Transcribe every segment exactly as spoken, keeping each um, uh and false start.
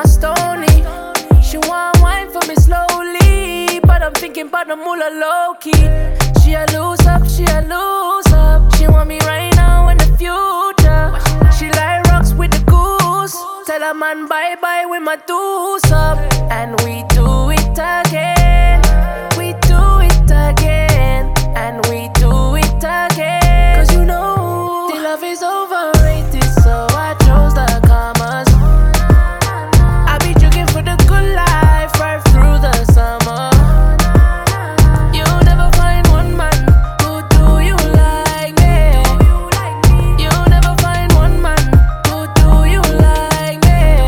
want stony. She want wine for me slowly, but I'm thinking about the moolah low-key. She a lose up, she a lose up. She want me right now in the future. She like rocks with the goose. Tell a man bye-bye with my deuce up. And we do it again. We do it again. And we do it again. Cause you know the love is overrated, so I chose the commas. I be joking for the good life right through the summer. You'll never find one man who do you like me. You'll never find one man who do you like me.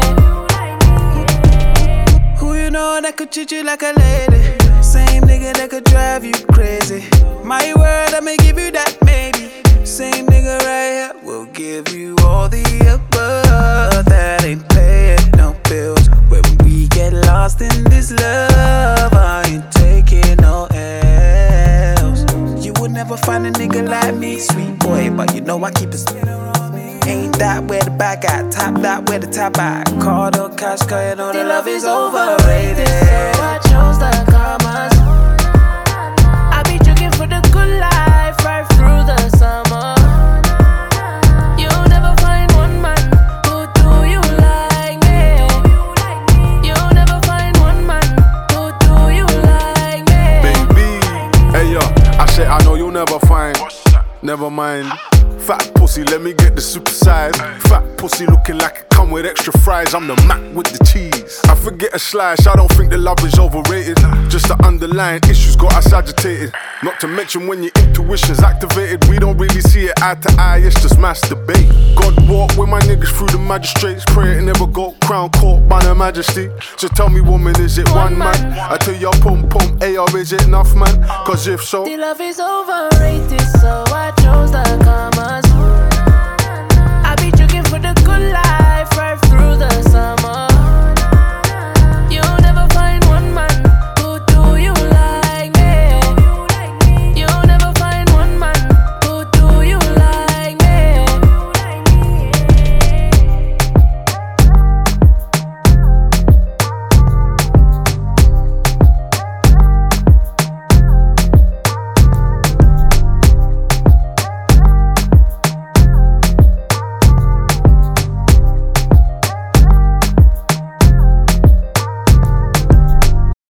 Who you know that could treat you like a lady? Same nigga that could drive you crazy. My word, I may give you that maybe. Same nigga right here will give you all the above. That ain't paying no bills. When we get lost in this love, I ain't taking no L's. You would never find a nigga like me, sweet boy, but you know I keep it spinning on me. Ain't that where the bag at? Top that where the top at? Card or cash, cause you know the love is overrated. So I chose the commas. I be joking for the good life right through the summer. You'll never find one man who do you like me. You'll never find one man who do you like me. Baby, hey yo, I said I know you'll never find. Never mind. Fat pussy, let me get the super size. Fat pussy looking like it come with extra fries. I'm the Mac with the cheese. I forget a slice, I don't think the love is overrated. Just the underlying issues got us agitated. Not to mention when your intuition's activated, we don't really see it eye to eye, it's just masturbate. God walk with my niggas through the magistrates. Pray it never got crown court by their majesty. So tell me woman, is it one man? I tell you pum pum, A or is it enough man? Cause if so, the love is overrated, so I chose the commas. I be joking for the good life.